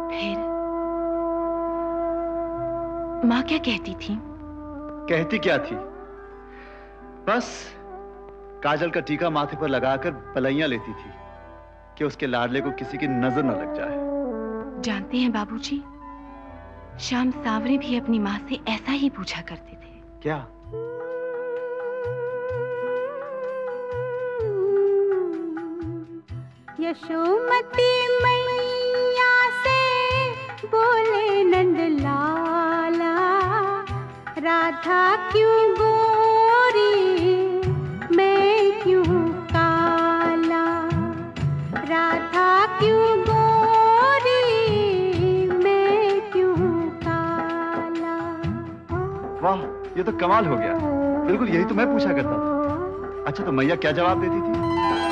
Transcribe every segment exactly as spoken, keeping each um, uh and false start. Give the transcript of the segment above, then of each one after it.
फिर माँ क्या कहती थी? कहती क्या थी? बस काजल का टीका माथे पर लगाकर बलैया लेती थी कि उसके लाडले को किसी की नजर न लग जाए। जानते हैं बाबूजी, श्याम सांवरे भी अपनी माँ से ऐसा ही पूछा करते थे। क्या? यशोमती मैया से बोले नंदलाला, राधा क्यों गोरी मैं क्यों काला, राधा क्यों गोरी मैं क्यों काला। वाह, ये तो कमाल हो गया। बिल्कुल यही तो मैं पूछा करता था। अच्छा, तो मैया क्या जवाब देती थी?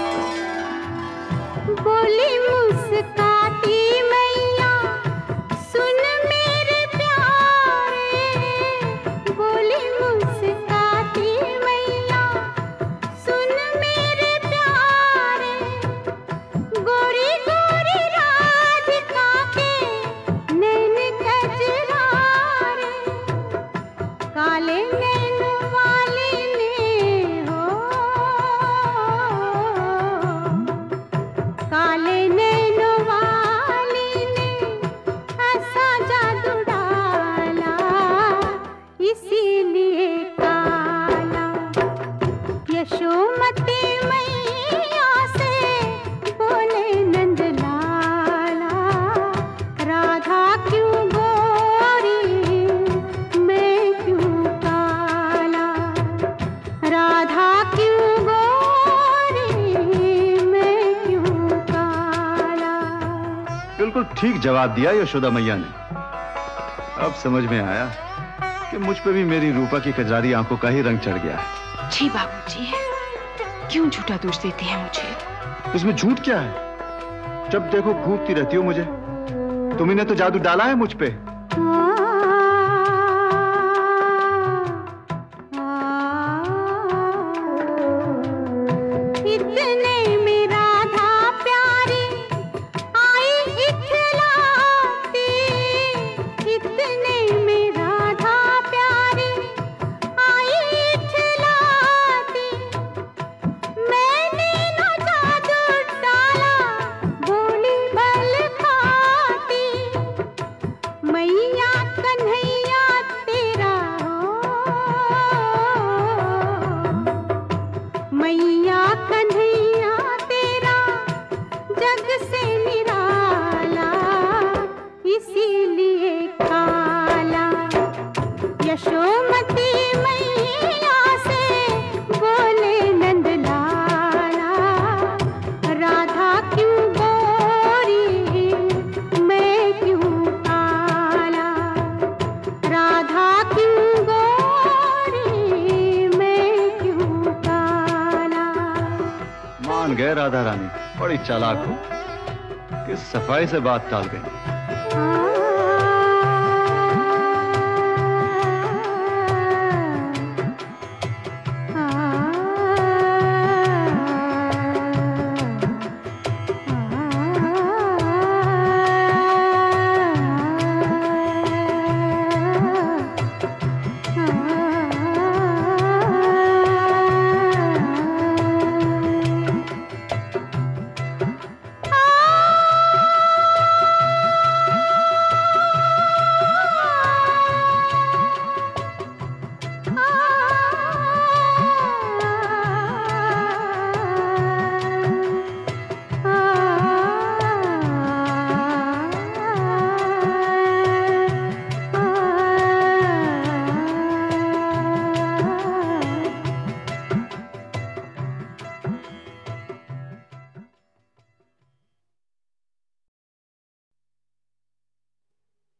बोली मुस्काती मैया, सुन मेरे प्यारे, बोली मुस्काती मैया, सुन मेरे प्यारे, गोरी गोरी राधिका के नैन कजरारे, काले नैन वाले ने हो, काले नैन वाली ने ऐसा जादू डाला, इसीलिए काला। यशोमती मैया से बोले नंदलाला, राधा क्यों गोरी मैं क्यों काला, राधा क्यों गोरी मैं क्यों काला। बिल्कुल ठीक जवाब दिया यशोदा मैया ने। अब समझ में आया कि मुझ पे भी मेरी रूपा की कजरारी आंखों का ही रंग चढ़ गया है। जी बाबूजी, क्यों झूठा दोष देते हैं मुझे? इसमें झूठ क्या है? जब देखो घूरती रहती हो मुझे। तुम्ही ने तो जादू डाला है मुझ पे। इतने में राधा प्यारी आई इठलाती, इतने में राधा प्यारी आई इठलाती, मैंने न जादू डाला बोली बल खाती, मैया कन्हैया तेरा हो, मैया कन्हैया तेरा जग से निराला, इसीलिए काला। यशोमती मैया से बोले नंदलाला, राधा क्यों गोरी मैं क्यों काला, राधा क्यों गोरी मैं क्यों काला। मान गए राधा रानी, बड़ी चालाक हो कि सफाई से बात टाल गई। आ